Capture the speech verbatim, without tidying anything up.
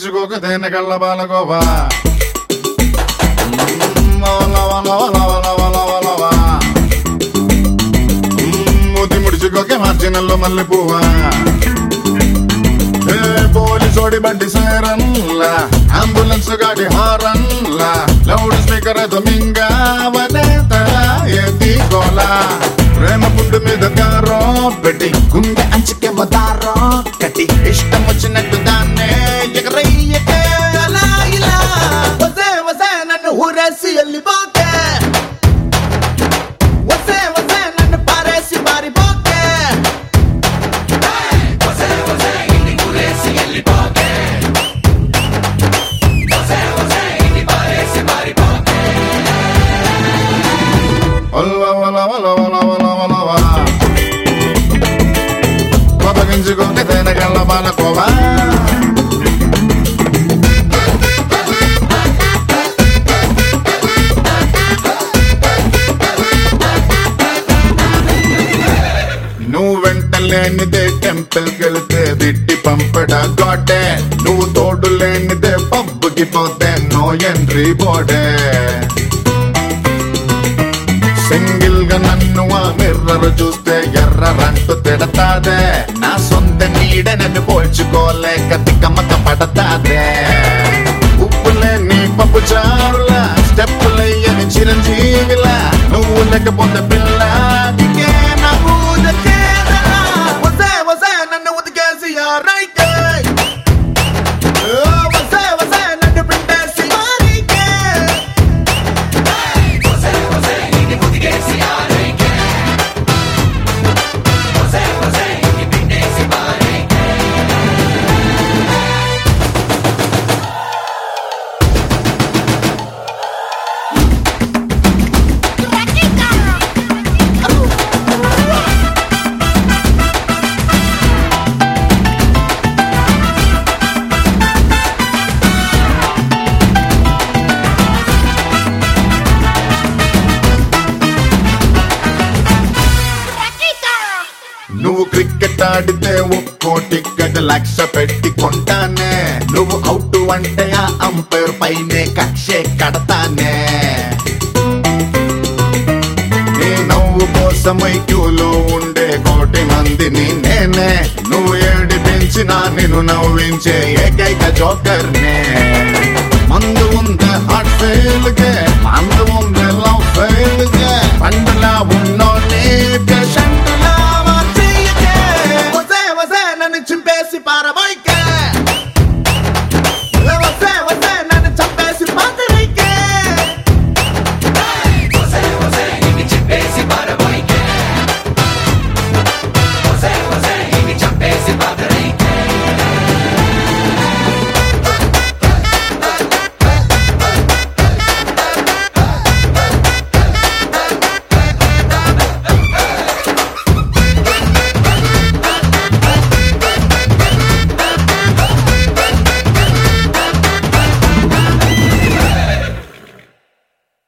కోపగించుకోక దేనికల్ల బాలగోవా మూతి ముడిచుకోకే మార్జినల్లో మల్లె పువ్వా పోలీసోడి బండి సైరన్లా అంబులెన్స్ గాడి హారన్లా లౌడ్ స్పీకర్ దొమింగావనే తలా ఏది గోలా ప్రేమ పుట్టు మీద కారో పెట్టి గుండె అంచుకే మదారో కట్టి ఇష్టం వచ్చినట్టు దాన్నే ఎగరయ్యకే అలా ఇలా వసే వసే నన్ను ఊరేసి వెళ్ళిపోకే వసే వసే నన్ను పారేసి మారిపోకే వసే వసే ఇన్ని ఊరేసి వెళ్ళిపోకే వసే వసే ఇన్ని పారేసి మారిపోకే వల్ల వల్ల వల్ల వల్ల వల్ల వల్ల కోపగించుకోకే దేనికల్ల బాలకోవా నువ్వు వెంట లేనిదే టెంపుల్ కెళితే దిట్టి పంపడా గోటే నువ్వు తోడు లేనిదే పబ్బుకి పోతే నో ఎంట్రీ బోర్డే సింగిల్ గా నన్ను ఆ మిర్రర్ చూస్తే ఎర్రరంటూ తిడతాదే నా సొంత నీడ నన్ను పోల్చుకోలేక తిక్కమక్క పడతాదే ఉప్పులే నీ పప్పు చారులా స్టెప్పులయ్యని చిరంజీవిలా నువ్వు లేకపోతే పిల్ల దిగే నా ఊదకేదలా వసే వసే నన్ను ఉతికేసి ఆరైతే వసే వసే నన్ను పిండేసి మారికే వసే వసే నిన్ను ఉతికేసి ఆరైకే వసే వసే నిన్ను పిండేసి మారికే నువ్వు క్రికెట్ ఆడితే ఒక్కో టికెట్ లక్ష పెట్టి కొంటానే నువ్వు అవుట్ అంటే ఆ అంపైర్ పైనే కక్షే కడతానే నీ నవ్వు కోసమై క్యూలో ఉండే కోటి మందిని నేనే నువ్వు ఏడిపించినా నిన్ను నవ్వించే ఏకైక జోకర్నే మందు ఉందే హార్ట్ ఫెయిల్ గే మందు ఉందే లవ్ ఫెయిల్ గే